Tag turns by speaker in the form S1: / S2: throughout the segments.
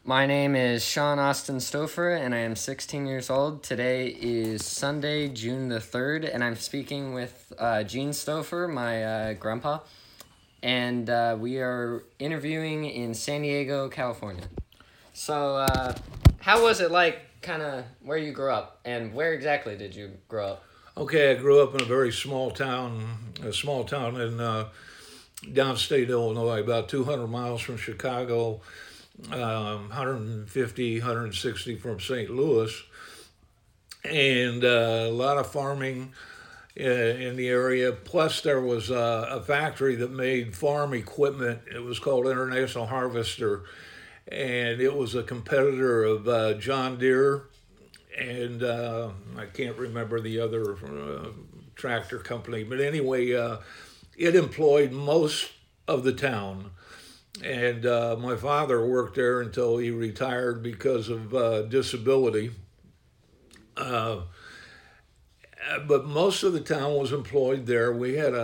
S1: My name is Sean Austin Stouffer, and I am 16 years old. Today is Sunday, June the 3rd, and I'm speaking with Gene Stouffer, my grandpa, and we are interviewing in San Diego, California. So, how was it like, kind of, where you grew up, and where exactly did you grow up?
S2: Okay, I grew up in a very small town in downstate Illinois, about 200 miles from Chicago, 150, 160 from St. Louis, and a lot of farming in the area. Plus, there was a factory that made farm equipment. It was called International Harvester, and it was a competitor of John Deere, and I can't remember the other tractor company. But anyway, it employed most of the town. And my father worked there until he retired because of disability. Uh, but most of the town was employed there. We had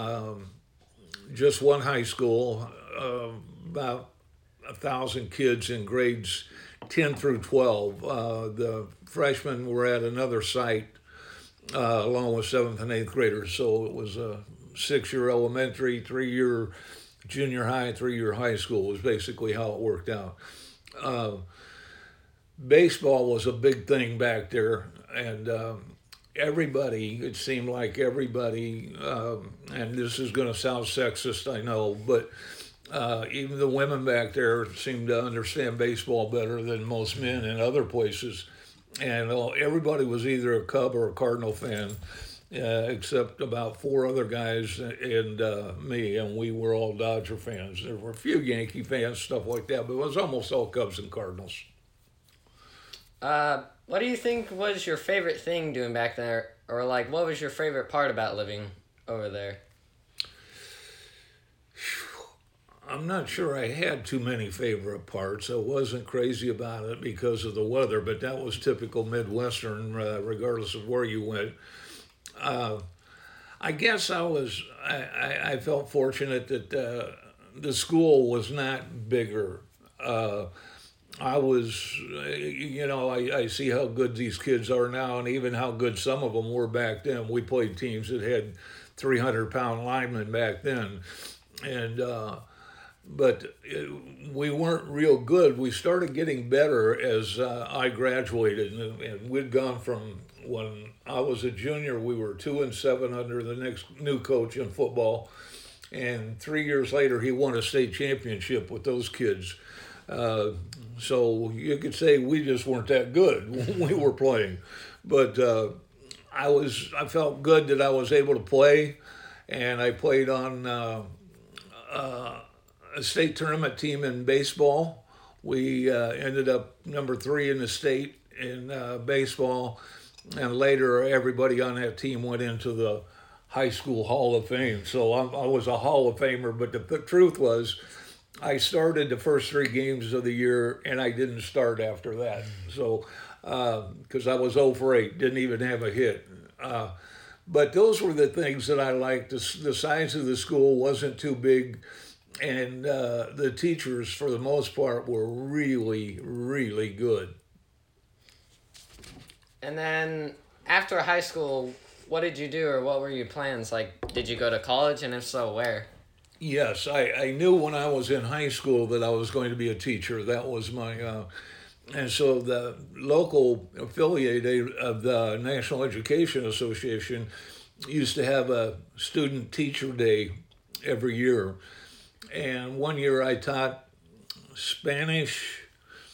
S2: just one high school, about 1,000 kids in grades 10 through 12. The freshmen were at another site along with seventh and eighth graders. So it was a 6-year elementary, 3-year junior high, 3-year high school was basically how it worked out. Uh, Baseball was a big thing back there, and everybody, it seemed like everybody, and this is going to sound sexist, I know, but even the women back there seemed to understand baseball better than most men in other places. And everybody was either a Cub or a Cardinal fan, except about 4 other guys and me, and we were all Dodger fans. There were a few Yankee fans, stuff like that, but it was almost all Cubs and Cardinals.
S1: What do you think was your favorite thing doing back there? Or, like, what was your favorite part about living over there?
S2: I'm not sure I had too many favorite parts. I wasn't crazy about it because of the weather, but that was typical Midwestern, regardless of where you went. Uh, I guess I felt fortunate that the school was not bigger. I was, I see how good these kids are now, and even how good some of them were back then. We played teams that had 300-pound linemen back then, and but we weren't real good. We started getting better as I graduated, and we'd gone from when I was a junior, we were 2-7 under the next new coach in football, and 3 years later, he won a state championship with those kids. Uh, so you could say we just weren't that good when we were playing, but I felt good that I was able to play, and I played on uh, a state tournament team in baseball. We ended up number 3 in the state in baseball, and later everybody on that team went into the high school Hall of Fame. So I was a Hall of Famer, but the truth was, I started the first 3 games of the year, and I didn't start after that. So, because I was 0 for 8, didn't even have a hit. But those were the things that I liked. The size of the school wasn't too big, and the teachers, for the most part, were really, really good.
S1: And then, after high school, what did you do, or what were your plans? Like, did you go to college, and if so, where?
S2: Yes, I knew when I was in high school that I was going to be a teacher. That was my, and so the local affiliate of the National Education Association used to have a student teacher day every year. And one year I taught Spanish,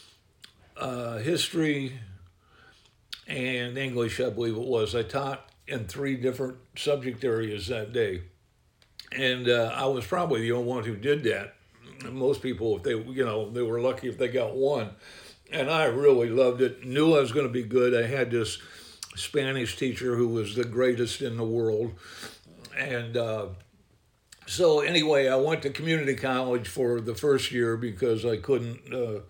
S2: history, and English, I believe it was. I taught in 3 different subject areas that day. And I was probably the only one who did that. Most people, if they were lucky if they got one. And I really loved it. Knew I was going to be good. I had this Spanish teacher who was the greatest in the world. And so anyway, I went to community college for the first year because I couldn't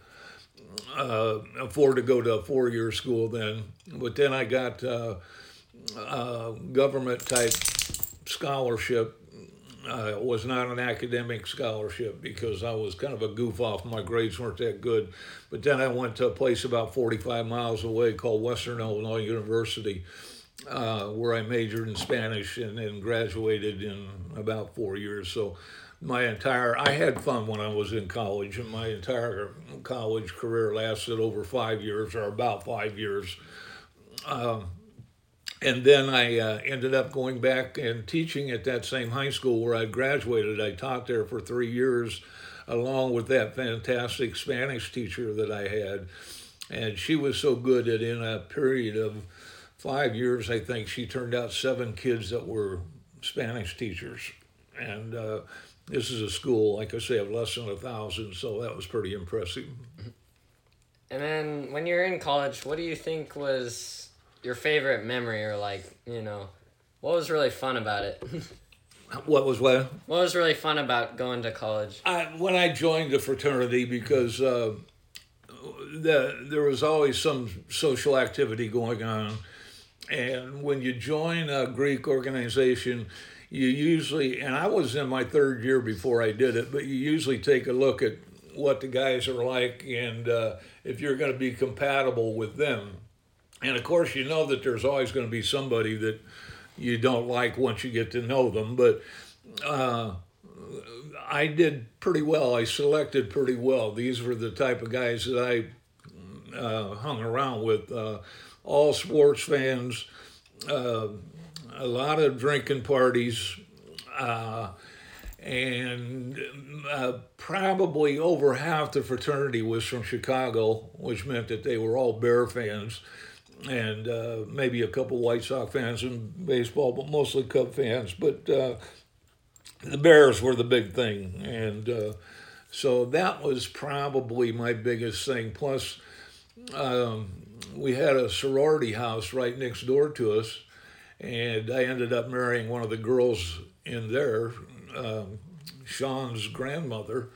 S2: afford to go to a 4-year school then. But then I got government type scholarship It was not an academic scholarship because I was kind of a goof off. My grades weren't that good. But then I went to a place about 45 miles away called Western Illinois University, where I majored in Spanish and then graduated in about 4 years. So I had fun when I was in college, and my entire college career lasted over 5 years, or about 5 years. And then I ended up going back and teaching at that same high school where I graduated. I taught there for 3 years, along with that fantastic Spanish teacher that I had. And she was so good that in a period of 5 years, I think she turned out 7 kids that were Spanish teachers. And this is a school, like I say, of less than 1,000, so that was pretty impressive.
S1: And then when you're in college, what do you think was your favorite memory, or what was really fun about it?
S2: What was what?
S1: What was really fun about going to college?
S2: When I joined the fraternity, because there was always some social activity going on, and when you join a Greek organization, you usually, and I was in my 3rd year before I did it, but you usually take a look at what the guys are like and if you're going to be compatible with them. And of course, you know that there's always going to be somebody that you don't like once you get to know them. But I did pretty well. I selected pretty well. These were the type of guys that I hung around with. All sports fans, a lot of drinking parties, and probably over half the fraternity was from Chicago, which meant that they were all Bear fans. And maybe a couple White Sox fans in baseball, but mostly Cub fans. But the Bears were the big thing. And so that was probably my biggest thing. Plus, we had a sorority house right next door to us. And I ended up marrying one of the girls in there, Sean's grandmother.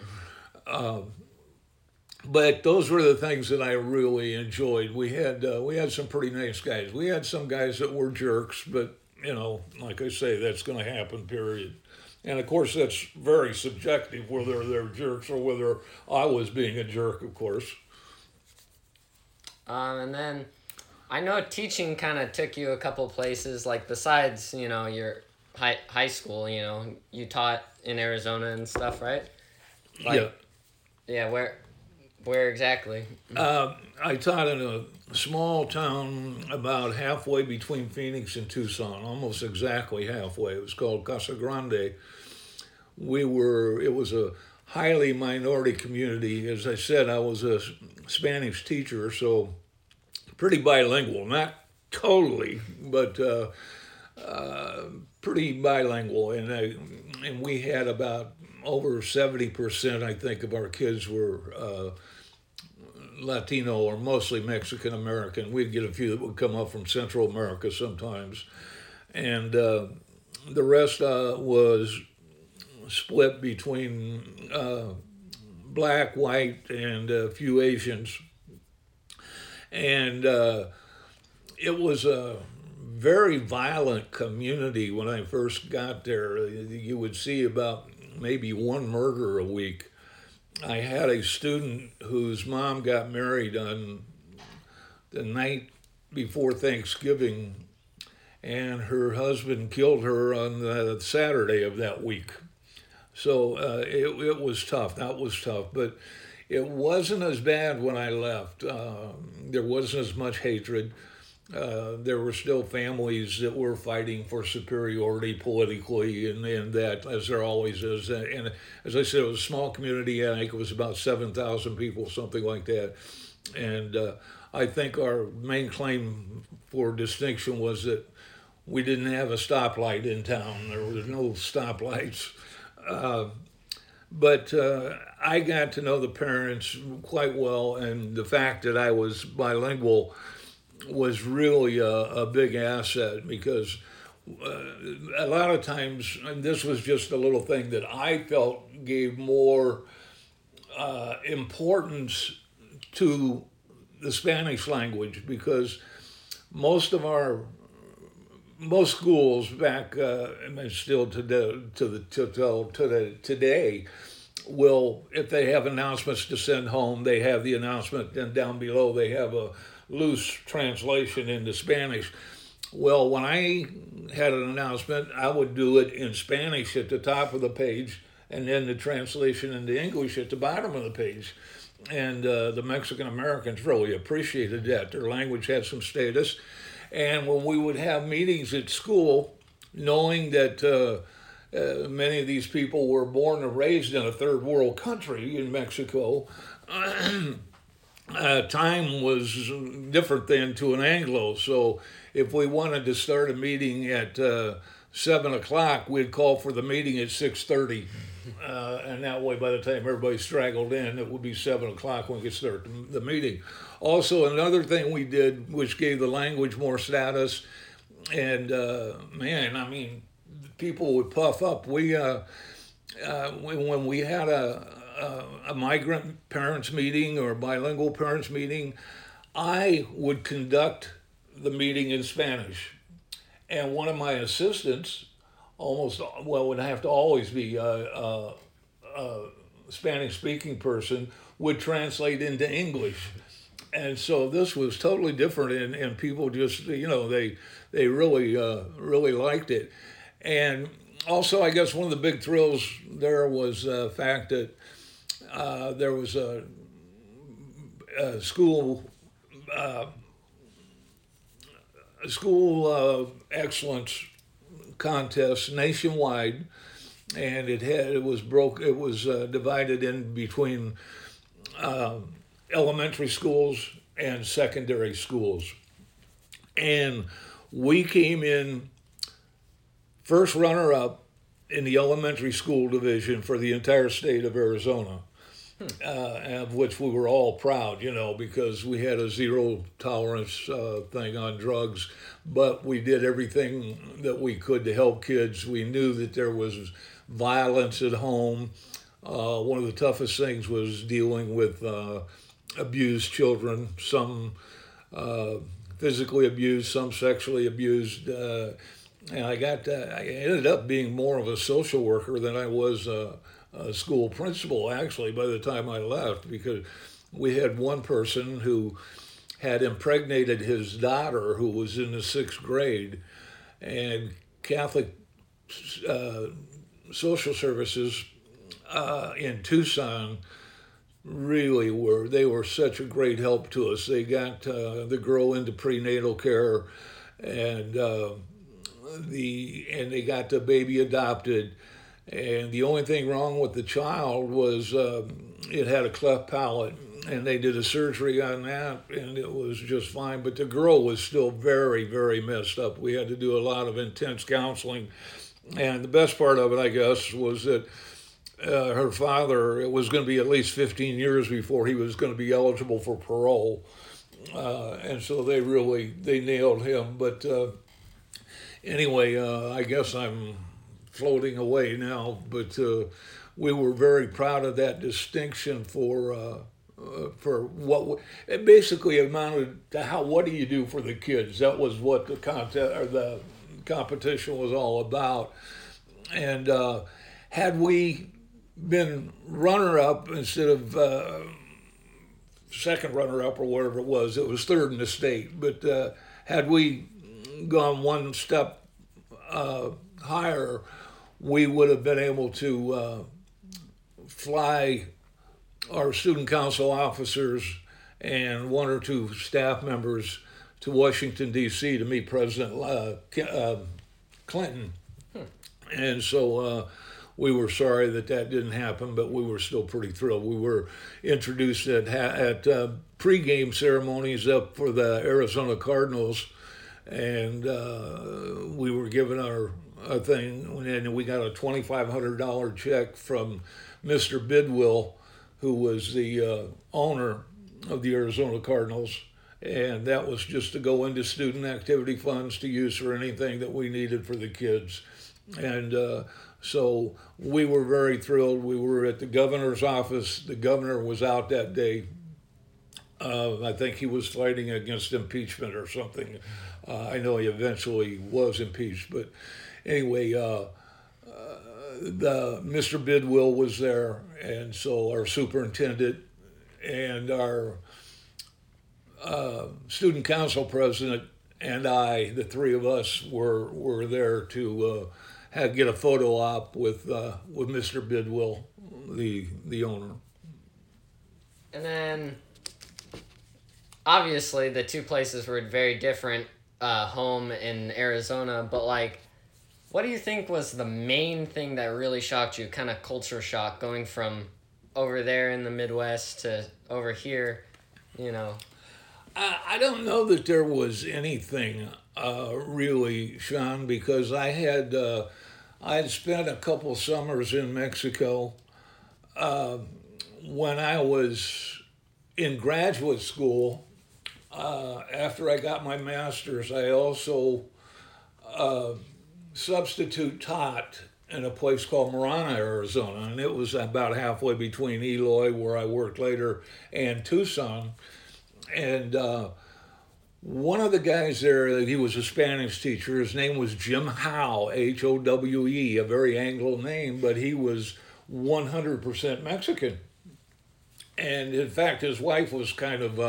S2: But those were the things that I really enjoyed. We had some pretty nice guys. We had some guys that were jerks, but like I say, that's going to happen. Period. And of course, that's very subjective whether they're jerks or whether I was being a jerk. Of course.
S1: And then I know teaching kind of took you a couple places. Like besides your high school, you taught in Arizona and stuff, right?
S2: Yeah.
S1: Yeah. Where exactly?
S2: I taught in a small town about halfway between Phoenix and Tucson, almost exactly halfway. It was called Casa Grande. It was a highly minority community. As I said, I was a Spanish teacher, so pretty bilingual. Not totally, but pretty bilingual. And we had about over 70%, I think, of our kids were Latino or mostly Mexican American. We'd get a few that would come up from Central America sometimes. And the rest was split between black, white, and a few Asians. And it was a very violent community when I first got there. You would see about maybe one murder a week. I had a student whose mom got married on the night before Thanksgiving, and her husband killed her on the Saturday of that week. So it was tough. That was tough. But it wasn't as bad when I left. There wasn't as much hatred. There were still families that were fighting for superiority politically, and that, as there always is. And as I said, it was a small community. I think it was about 7,000 people, something like that. And I think our main claim for distinction was that we didn't have a stoplight in town. There were no stoplights. But I got to know the parents quite well, and the fact that I was bilingual was really a big asset, because a lot of times, and this was just a little thing that I felt gave more importance to the Spanish language, because most of most schools back and still today will, if they have announcements to send home, they have the announcement, and down below they have a loose translation into Spanish. Well, when I had an announcement, I would do it in Spanish at the top of the page, and then the translation into English at the bottom of the page. And the Mexican Americans really appreciated that. Their language had some status. And when we would have meetings at school, knowing that many of these people were born and raised in a third world country in Mexico, time was different than to an Anglo. So if we wanted to start a meeting at 7 o'clock, we'd call for the meeting at 6:30. And that way, by the time everybody straggled in, it would be 7 o'clock when we could start the meeting. Also, another thing we did, which gave the language more status, and man, I mean, people would puff up. When we had a migrant parents meeting or a bilingual parents meeting, I would conduct the meeting in Spanish, and one of my assistants, would have to always be a Spanish speaking person, would translate into English. And so this was totally different, and people just, they really liked it. And also, I guess one of the big thrills there was the fact that there was a school excellence contest nationwide, and it was divided in between elementary schools and secondary schools, and we came in first runner-up in the elementary school division for the entire state of Arizona, of which we were all proud, because we had a zero tolerance thing on drugs, but we did everything that we could to help kids. We knew that there was violence at home. One of the toughest things was dealing with abused children, some physically abused, some sexually abused. And I ended up being more of a social worker than I was a school principal, actually, by the time I left, because we had one person who had impregnated his daughter, who was in the 6th grade, and Catholic social services in Tucson really were such a great help to us. They got the girl into prenatal care, and they got the baby adopted. And the only thing wrong with the child was it had a cleft palate, and they did a surgery on that, and it was just fine. But the girl was still very, very messed up. We had to do a lot of intense counseling. And the best part of it, I guess, was that her father, it was going to be at least 15 years before he was going to be eligible for parole. And so they nailed him. But anyway, I guess I'm floating away now, but we were very proud of that distinction for what it basically amounted to. What do you do for the kids? That was what the contest or the competition was all about. And had we been runner-up instead of second runner-up or whatever it was third in the state. But had we gone one step higher, we would have been able to fly our student council officers and one or two staff members to Washington, D.C. to meet President Clinton. And so we were sorry that didn't happen, but we were still pretty thrilled. We were introduced at pregame ceremonies up for the Arizona Cardinals, and we were given our thing, and we got a $2,500 check from Mr. Bidwell, who was the owner of the Arizona Cardinals, and that was just to go into student activity funds to use for anything that we needed for the kids. And so we were very thrilled. We were at the governor's office. The governor was out that day I think he was fighting against impeachment or something. I know he eventually was impeached, but anyway, the Mr. Bidwell was there, and so our superintendent and our student council president and I, the three of us, were there to get a photo op with Mr. Bidwell, the owner.
S1: And then, obviously, the two places were very different. Home in Arizona, but like, what do you think was the main thing that really shocked you? Kind of culture shock, going from over there in the Midwest to over here, you know.
S2: I don't know that there was anything really, Sean, because I had spent a couple summers in Mexico when I was in graduate school. After I got my master's, I also substitute taught in a place called Marana, Arizona, and it was about halfway between Eloy, where I worked later, and Tucson. And one of the guys there, he was a Spanish teacher. His name was Jim Howe, Howe, a very Anglo name, but he was 100% Mexican. And in fact, his wife was kind of,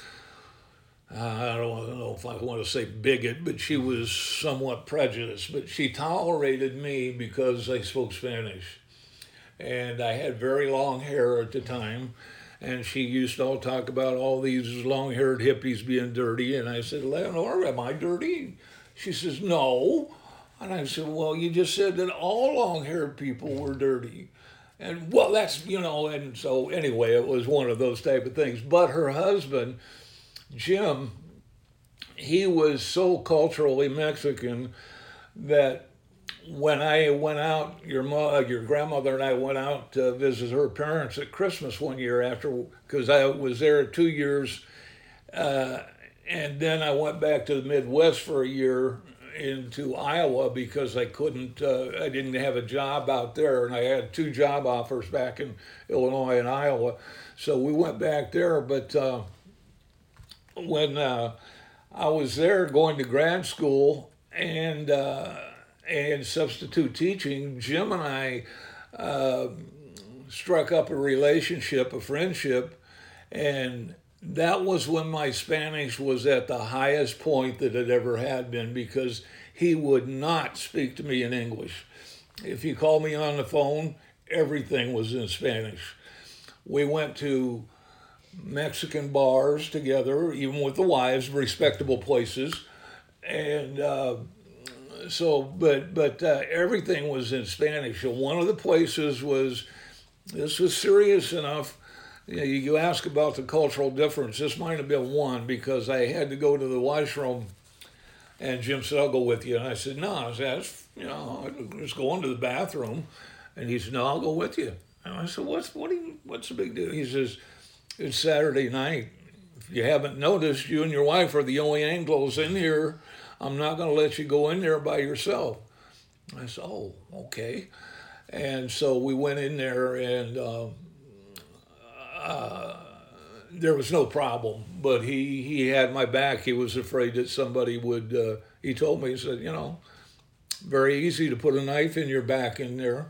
S2: I don't know if I want to say bigot, but she was somewhat prejudiced. But she tolerated me because I spoke Spanish. And I had very long hair at the time. And she used to all talk about all these long-haired hippies being dirty. And I said, Leonore, am I dirty? She says, no. And I said, well, you just said that all long-haired people were dirty. And, well, that's, and so anyway, it was one of those type of things. But her husband, Jim, he was so culturally Mexican that when I went out, your grandmother and I went out to visit her parents at Christmas one year because I was there 2 years, and then I went back to the Midwest for a year into Iowa because I didn't have a job out there, and I had 2 job offers back in Illinois and Iowa, so we went back there. But when I was there going to grad school and substitute teaching, Jim and I struck up a relationship, a friendship, and that was when my Spanish was at the highest point that it ever had been, because he would not speak to me in English. If he called me on the phone, everything was in Spanish. We went to Mexican bars together, even with the wives, respectable places, and everything was in Spanish. And one of the places this was serious enough. You ask about the cultural difference. This might have been one, because I had to go to the washroom, and Jim said, I'll go with you. And I said, no. I said, I'm just going to the bathroom. And he said, no, I'll go with you. And I said, what's the big deal? He says, it's Saturday night. If you haven't noticed, you and your wife are the only Anglos in here. I'm not going to let you go in there by yourself. I said, oh, okay. And so we went in there, and there was no problem. But he had my back. He was afraid that somebody would, he told me, he said, very easy to put a knife in your back in there.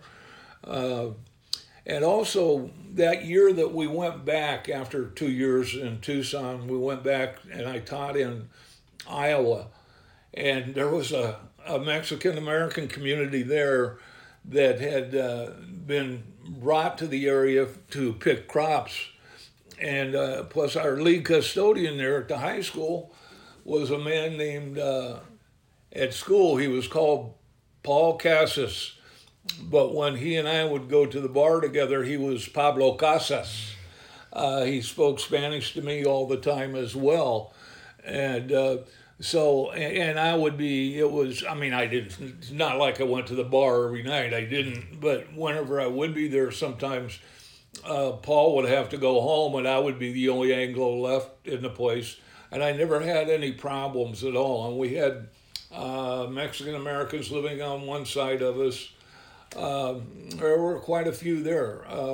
S2: And also, that year that we went back, after 2 years in Tucson, we went back and I taught in Iowa. And there was a Mexican-American community there that had been brought to the area to pick crops. And plus our lead custodian there at the high school was a man named, at school, he was called Paul Casas. But when he and I would go to the bar together, he was Pablo Casas. He spoke Spanish to me all the time as well. And I would be, it's not like I went to the bar every night, I didn't, but whenever I would be there, sometimes Paul would have to go home and I would be the only Anglo left in the place. And I never had any problems at all. And we had Mexican Americans living on one side of us. There were quite a few there.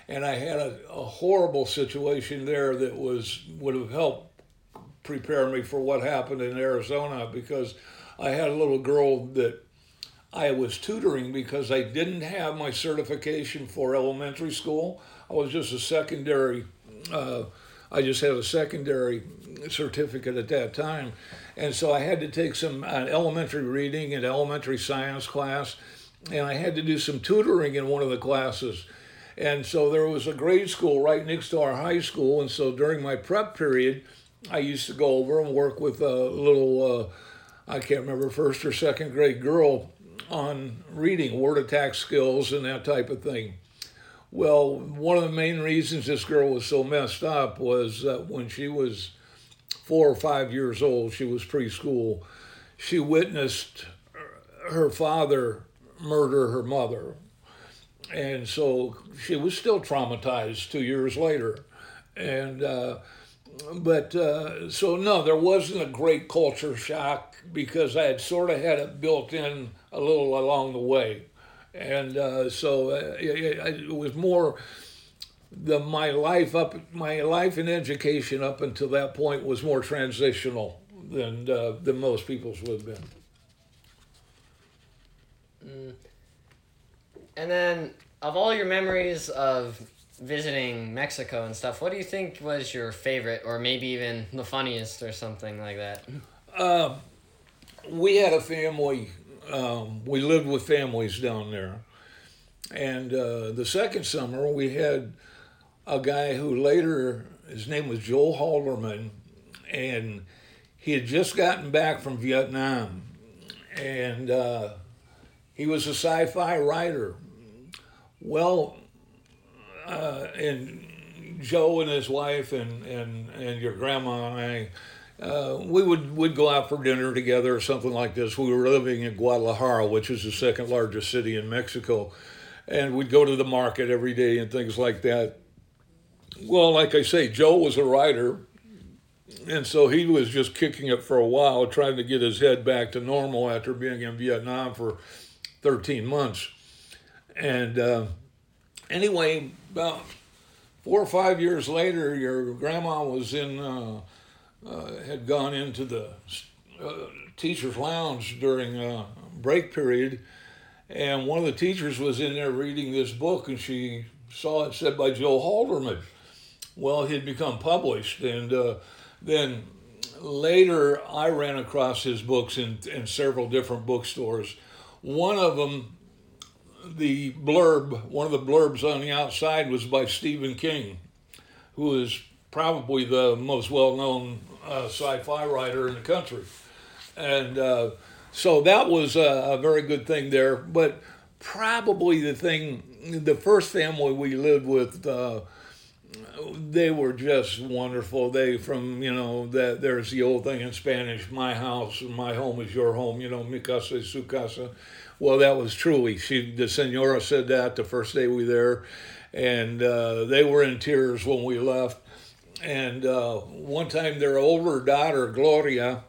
S2: and I had a horrible situation there that would have helped prepare me for what happened in Arizona, because I had a little girl that I was tutoring because I didn't have my certification for elementary school. I was just a secondary, I just had a secondary certificate at that time. And so I had to take some elementary reading and elementary science class, and I had to do some tutoring in one of the classes. And so there was a grade school right next to our high school, and so during my prep period, I used to go over and work with a little, I can't remember, first or second grade girl on reading, word attack skills, and that type of thing. Well, one of the main reasons this girl was so messed up was that when she was 4 or 5 years old, she was preschool, she witnessed her father murder her mother. And so she was still traumatized 2 years later. And so no, there wasn't a great culture shock because I had sort of had it built in a little along the way, and it was more my life and education up until that point was more transitional than most people's would have been.
S1: And then, of all your memories of visiting Mexico and stuff, what do you think was your favorite, or maybe even the funniest, or something like that?
S2: We had a family. We lived with families down there, and the second summer we had a guy who later, his name was Joe Halderman, and he had just gotten back from Vietnam, and he was a sci-fi writer. Well, and Joe and his wife and your grandma and I, we'd go out for dinner together or something like this. We were living in Guadalajara, which is the second largest city in Mexico, and we'd go to the market every day and things like that. Well, like I say, Joe was a writer, and so he was just kicking it for a while, trying to get his head back to normal after being in Vietnam for 13 months. And anyway, about 4 or 5 years later, your grandma was had gone into the teacher's lounge during break period, and one of the teachers was in there reading this book, and she saw it said by Joe Halderman. Well, he had become published, and then later I ran across his books in several different bookstores. One of them, one of the blurbs on the outside was by Stephen King, who is probably the most well-known sci-fi writer in the country. And so that was a very good thing there. But probably the first family we lived with, they were just wonderful. There's the old thing in Spanish, my house, my home is your home, mi casa es su casa. Well, that was truly, the senora said that the first day we were there, and they were in tears when we left. And one time their older daughter, Gloria,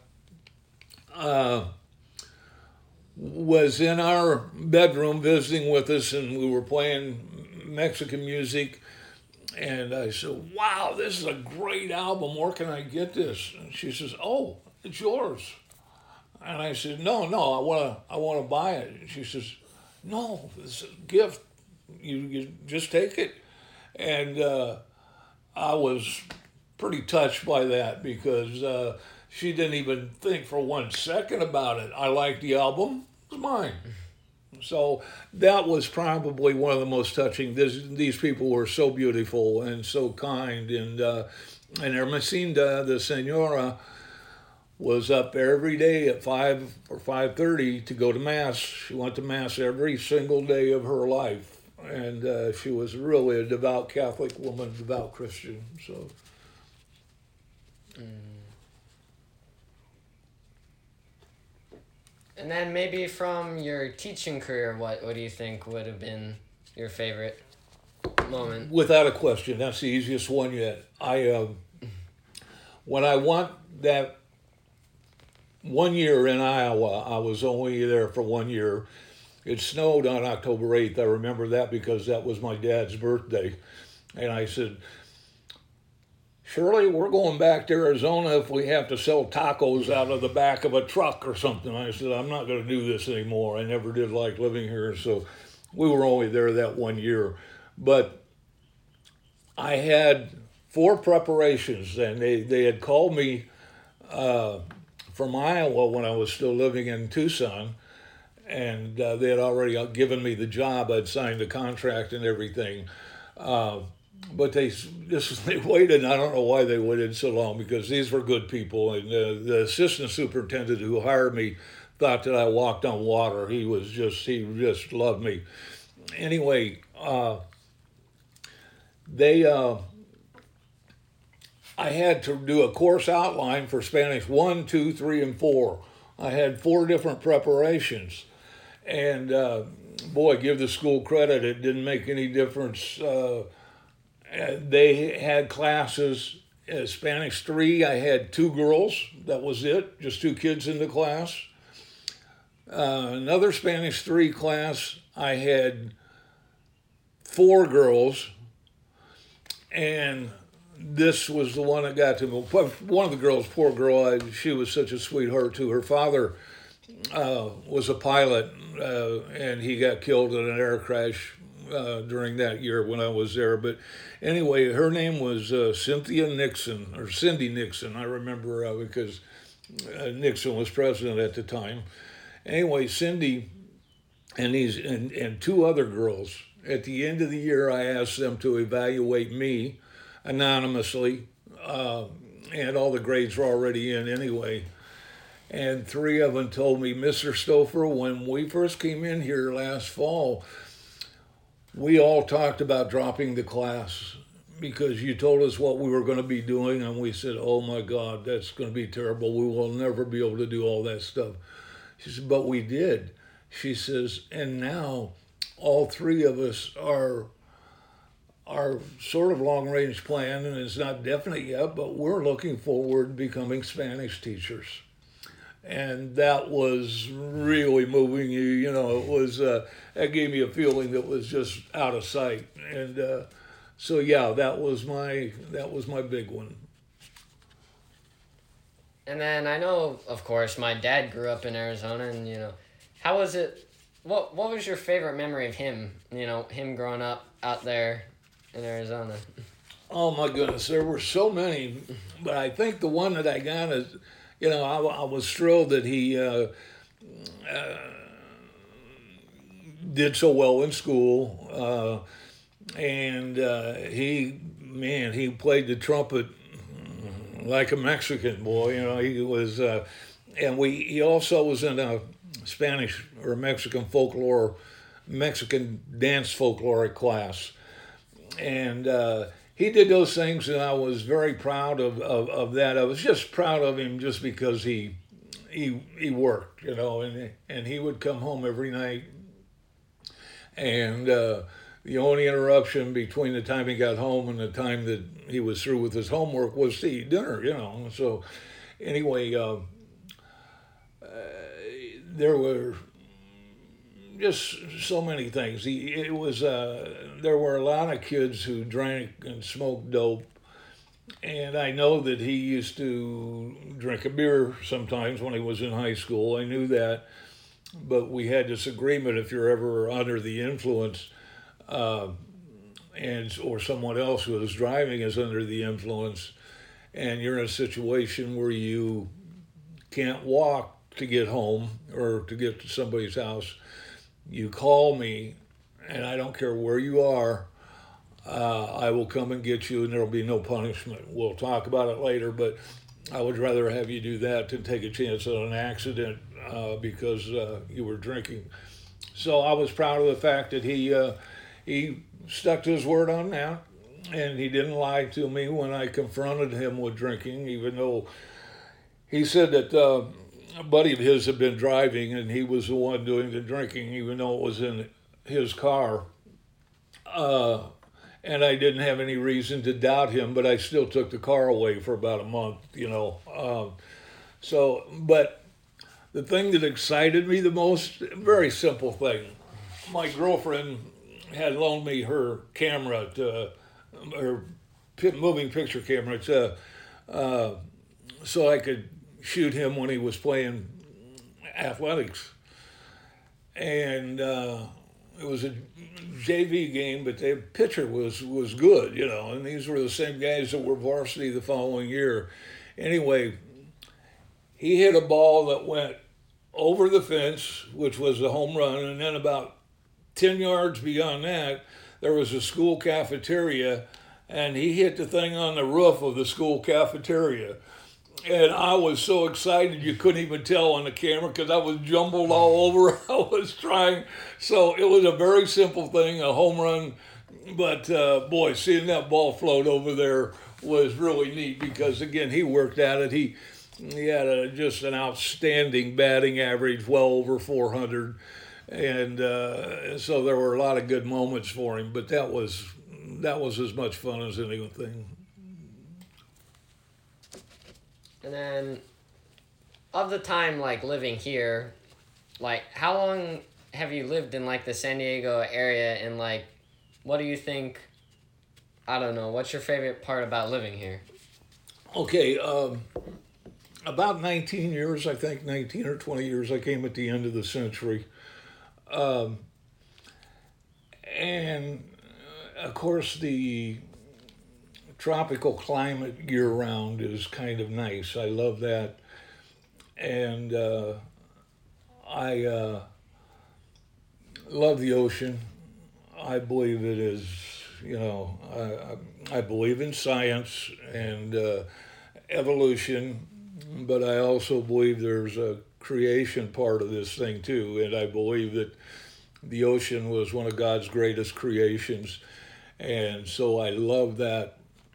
S2: was in our bedroom visiting with us, and we were playing Mexican music. And I said, "Wow, this is a great album. Where can I get this?" And she says, "Oh, it's yours." And I said, "No, I want to buy it." And she says, "No, it's a gift. You just take it." And I was pretty touched by that because she didn't even think for 1 second about it. I liked the album. It was mine. So that was probably one of the most touching. These people were so beautiful and so kind. And Ermesinda, the senora, was up every day at 5 or 5:30 to go to Mass. She went to Mass every single day of her life. And she was really a devout Catholic woman, devout Christian. So.
S1: And then maybe from your teaching career, what do you think would have been your favorite moment?
S2: Without a question, that's the easiest one yet. When I went that 1 year in Iowa, I was only there for 1 year. It snowed on October 8th. I remember that because that was my dad's birthday. And I said, Shirley, we're going back to Arizona if we have to sell tacos out of the back of a truck or something. I said, I'm not going to do this anymore. I never did like living here, so we were only there that 1 year. But I had 4 preparations, and they had called me from Iowa when I was still living in Tucson, and they had already given me the job. I'd signed the contract and everything. But they waited, and I don't know why they waited so long, because these were good people. And the assistant superintendent who hired me thought that I walked on water. He just loved me. Anyway, I had to do a course outline for Spanish 1, 2, 3, and 4. I had 4 different preparations. And boy, give the school credit, it didn't make any difference. They had classes, Spanish 3, I had 2 girls, that was it, just 2 kids in the class. Another Spanish 3 class, I had 4 girls, and this was the one that got to me. One of the girls, poor girl, she was such a sweetheart too. Her father was a pilot, and he got killed in an air crash during that year when I was there. But anyway, her name was Cynthia Nixon, or Cindy Nixon. I remember because Nixon was president at the time. Anyway, Cindy and 2 other girls. At the end of the year, I asked them to evaluate me anonymously, and all the grades were already in anyway. And 3 of them told me, Mr. Stouffer, when we first came in here last fall, we all talked about dropping the class because you told us what we were going to be doing, and we said, oh my God, that's going to be terrible. We will never be able to do all that stuff. She said, but we did. She says, and now all 3 of us are sort of long-range plan, and it's not definite yet, but we're looking forward to becoming Spanish teachers. And that was really moving. It was that gave me a feeling that was just out of sight. And so yeah, that was my big one.
S1: And then I know, of course, my dad grew up in Arizona, and how was it? What was your favorite memory of him? Him growing up out there in Arizona.
S2: Oh my goodness, there were so many, but I think the one that I got is, I was thrilled that he did so well in school, and he played the trumpet like a Mexican boy. He was, and he also was in a Spanish or Mexican dance folkloric class. And he did those things, and I was very proud of that. I was just proud of him just because he worked, and he would come home every night. And the only interruption between the time he got home and the time that he was through with his homework was to eat dinner, So anyway, there were just so many things. There were a lot of kids who drank and smoked dope, and I know that he used to drink a beer sometimes when he was in high school. I knew that, but we had this agreement: if you're ever under the influence, or someone else who is driving is under the influence, and you're in a situation where you can't walk to get home or to get to somebody's house, you call me, and I don't care where you are, I will come and get you, and there will be no punishment. We'll talk about it later, but I would rather have you do that than take a chance on an accident because you were drinking. So I was proud of the fact that he stuck to his word on that, and he didn't lie to me when I confronted him with drinking, even though he said that a buddy of his had been driving and he was the one doing the drinking, even though it was in his car. And I didn't have any reason to doubt him, but I still took the car away for about a month, But the thing that excited me the most, very simple thing. My girlfriend had loaned me her camera to or moving picture camera. It's so I could shoot him when he was playing athletics, and it was a JV game, but the pitcher was good, you know, and these were the same guys that were varsity the following year. Anyway, he hit a ball that went over the fence, which was a home run, and then about 10 yards beyond that, there was a school cafeteria, and he hit the thing on the roof of the school cafeteria. And I was so excited you couldn't even tell on the camera because I was jumbled all over. I was trying. So it was a very simple thing, a home run. But boy, seeing that ball float over there was really neat because, again, he worked at it. He had just an outstanding batting average, well over 400. And so there were a lot of good moments for him. But that was as much fun as anything.
S1: And then, of the time, like, living here, like, how long have you lived in, like, the San Diego area, and, like, what do you think, I don't know, what's your favorite part about living here?
S2: Okay, about 19 years, I think, 19 or 20 years. I came at the end of the century. And, of course, the tropical climate year-round is kind of nice. I love that. And I love the ocean. I believe it is, you know, I believe in science and evolution, but I also believe there's a creation part of this thing too. And I believe that the ocean was one of God's greatest creations. And so I love that.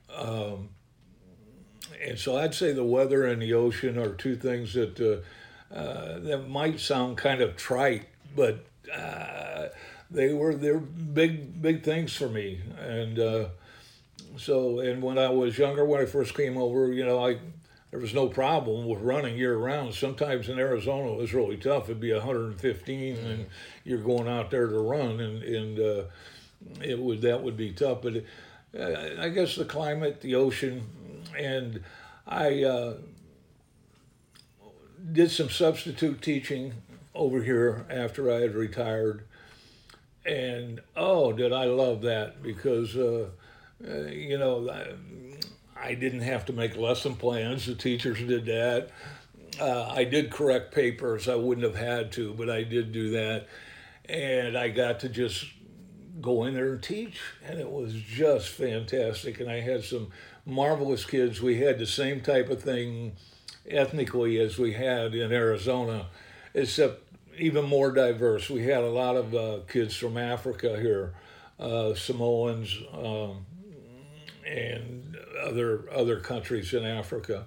S2: And so I'd say the weather and the ocean are two things that that might sound kind of trite, but they're big things for me. And and when I was younger, when I first came over, you know, there was no problem with running year round. Sometimes in Arizona it was really tough. It'd be 115, and you're going out there to run, and that would be tough. But I guess the climate, the ocean, and I did some substitute teaching over here after I had retired, and oh, did I love that because you know I didn't have to make lesson plans. The teachers did that. I did correct papers. I wouldn't have had to, but I did do that, and I got to just go in there and teach, and it was just fantastic. And I had some marvelous kids. We had the same type of thing ethnically as we had in Arizona, except even more diverse. We had a lot of kids from Africa here, Samoans, and other countries in Africa,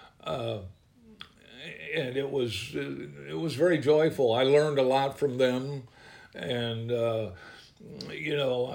S2: and it was very joyful. I learned a lot from them, and you know,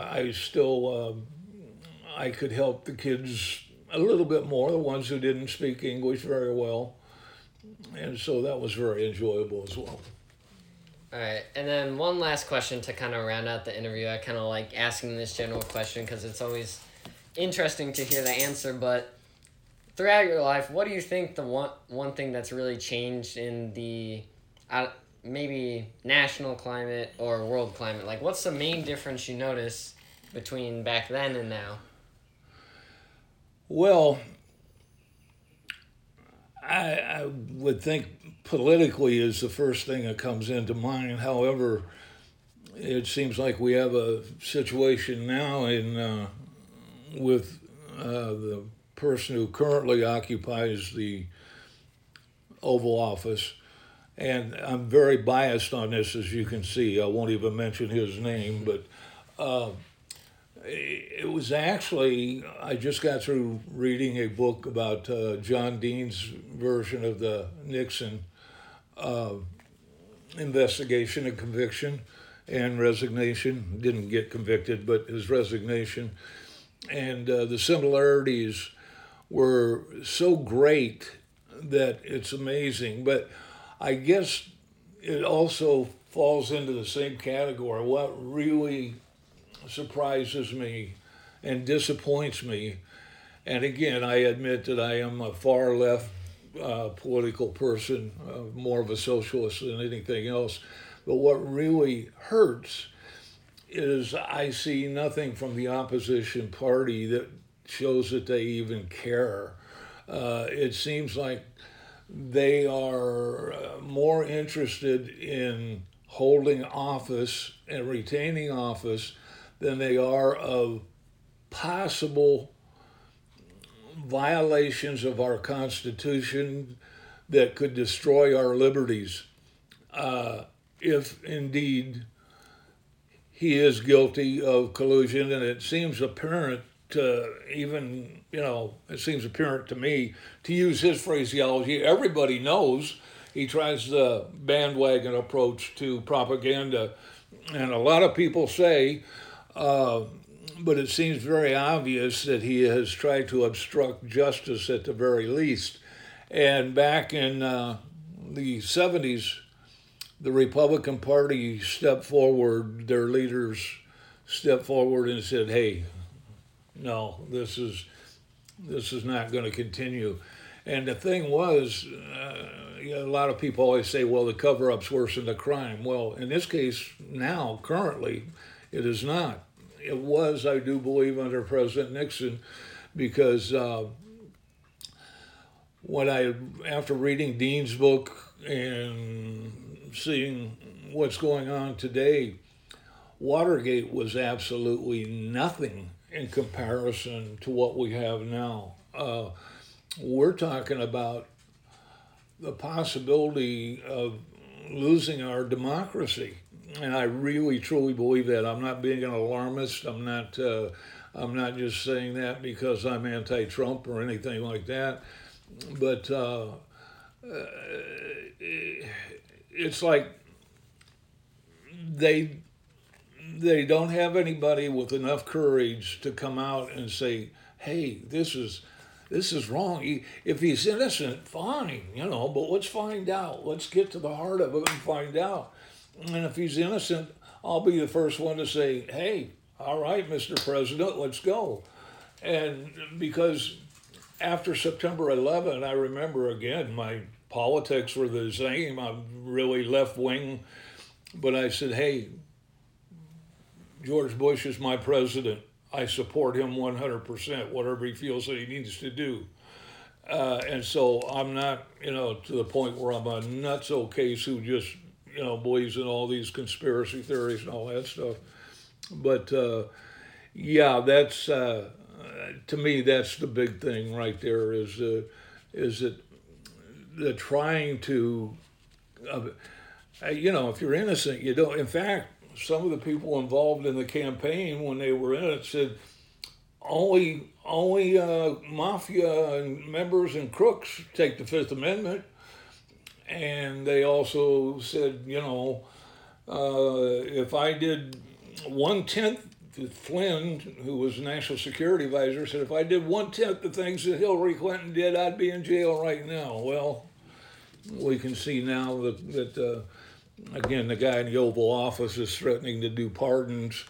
S2: I could help the kids a little bit more, the ones who didn't speak English very well. And so that was very enjoyable as well.
S1: All right, and then one last question to kind of round out the interview. I kind of like asking this general question because it's always interesting to hear the answer, but throughout your life, what do you think the one thing that's really changed in the maybe national climate or world climate? Like, what's the main difference you notice between back then and now?
S2: Well, I would think politically is the first thing that comes into mind. However, it seems like we have a situation now with the person who currently occupies the Oval Office. And I'm very biased on this, as you can see. I won't even mention his name, but it was actually, I just got through reading a book about John Dean's version of the Nixon investigation and conviction and resignation. Didn't get convicted, but his resignation. And the similarities were so great that it's amazing. But I guess it also falls into the same category. What really surprises me and disappoints me. And again, I admit that I am a far left political person, more of a socialist than anything else. But what really hurts is I see nothing from the opposition party that shows that they even care. It seems like they are more interested in holding office and retaining office than they are of possible violations of our Constitution that could destroy our liberties. If indeed he is guilty of collusion, and it seems apparent to even, it seems apparent to me, to use his phraseology, everybody knows he tries the bandwagon approach to propaganda. And a lot of people say, but it seems very obvious that he has tried to obstruct justice at the very least. And back in the 70s, the Republican Party stepped forward, their leaders stepped forward and said, hey, no, this is not going to continue. And the thing was, a lot of people always say, well, the cover-up's worse than the crime. Well, in this case, now, currently, it is not. It was, I do believe, under President Nixon, because after reading Dean's book and seeing what's going on today, Watergate was absolutely nothing in comparison to what we have now. We're talking about the possibility of losing our democracy, and I really truly believe that. I'm not being an alarmist. I'm not just saying that because I'm anti-Trump or anything like that. But it's like they don't have anybody with enough courage to come out and say, hey, this is wrong. If he's innocent, fine, but let's find out. Let's get to the heart of it and find out. And if he's innocent, I'll be the first one to say, hey, all right, Mr. President, let's go. And because after September 11, I remember, again, my politics were the same. I'm really left-wing. But I said, hey, George Bush is my president. I support him 100%, whatever he feels that he needs to do. And so I'm not, to the point where I'm a nutso case who just, believes in all these conspiracy theories and all that stuff. But that's, to me, that's the big thing right there is that the trying to, if you're innocent, you don't, in fact, some of the people involved in the campaign when they were in it said only mafia and members and crooks take the Fifth Amendment. And they also said, if I did 1/10, Flynn, who was National Security Advisor, said if I did 1/10 the things that Hillary Clinton did, I'd be in jail right now. Well, we can see now that again, the guy in the Oval Office is threatening to do pardons,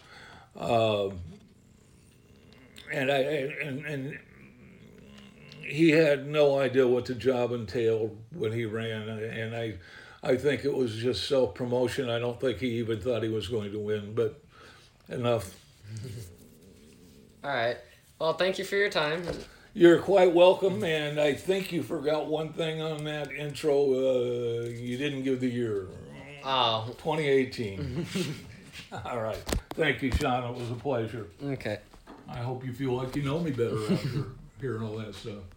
S2: and he had no idea what the job entailed when he ran, and I think it was just self-promotion. I don't think he even thought he was going to win, but enough.
S1: All right. Well, thank you for your time.
S2: You're quite welcome, and I think you forgot one thing on that intro. You didn't give the year.
S1: Oh.
S2: 2018. All right. Thank you, Sean. It was a pleasure.
S1: Okay.
S2: I hope you feel like you know me better after hearing all that stuff.